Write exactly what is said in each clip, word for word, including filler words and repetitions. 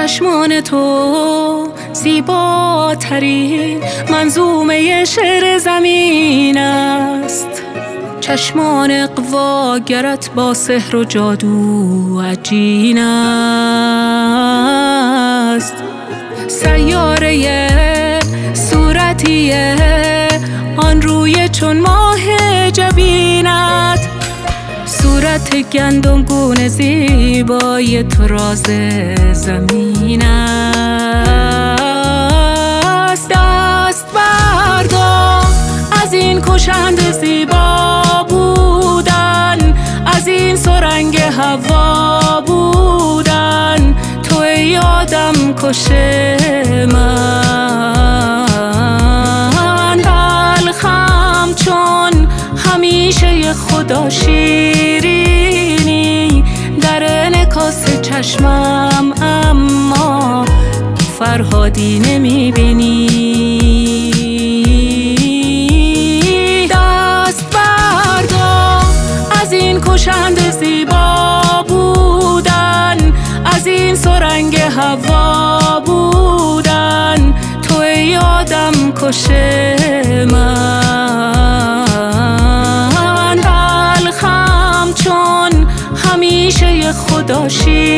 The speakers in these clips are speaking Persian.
چشمان تو زیباترین منظومه شعر زمین است. چشمان اغواگرت با سحر و جادو عجین است. سیاره صورتیه آن روی چون ماه جبینت، صورت گندمگون زیبای تو راز زمین است. دست بردار از این کشنده زیبا بودن، از این سرنگ هوا بودن، تو ای آدم کش من. تلخم چون همیشه خدا شیرینی در انعکاس چشمم، اما فرهادی نمیبینی. دست بردار از این کشنده زیبا بودن، از این سرنگ هوا بودن، تو ای آدم کش من. تلخم چون همیشه خدا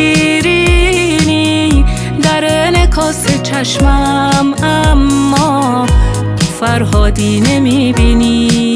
شیرینی در انعکاس چشمم، اما فرهادی نمیبینی.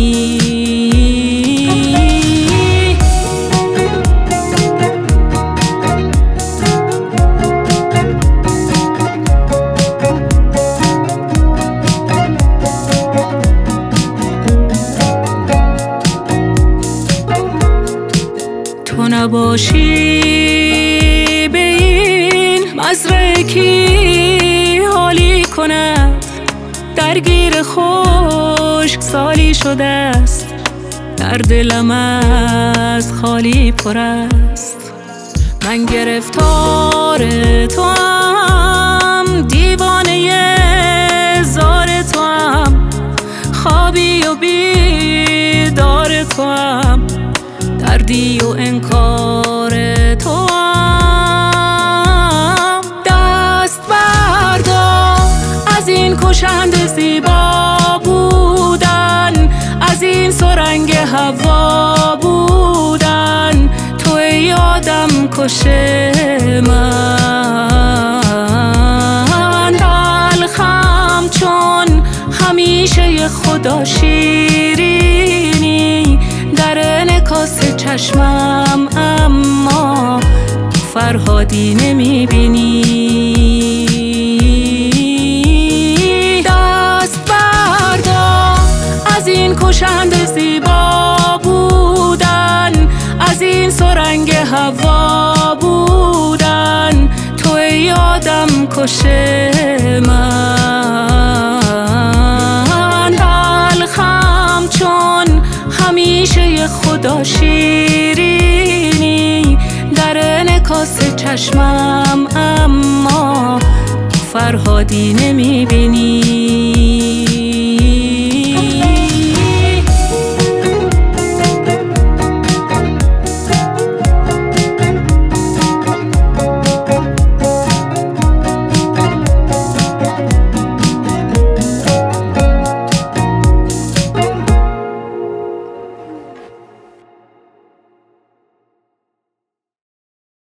تو نباشی به این مزرعه کی حالی کند؟ درگیر خشک سالی شده است، در دلم از خالی پر است. من گرفتار تو هم، دیوانه زار تو هم، خوابی و بیدار تو هم، دردی و انکار تو هم. دست بردار از این کشنده زیبا بودن، از این سرنگ هوا بودن، تو ای آدم کش من. تلخم چون همیشه خدا شیرینی در انعکاس چشمم، اما فرهادی نمیبینی. دست بردار از این کشنده زیبا بودن، از این سرنگ هوا بودن، تو ای آدم کش من. تلخم چون همیشه خدا شیرینی در انعکاس چشمم، اما فرهادی نمیبینی.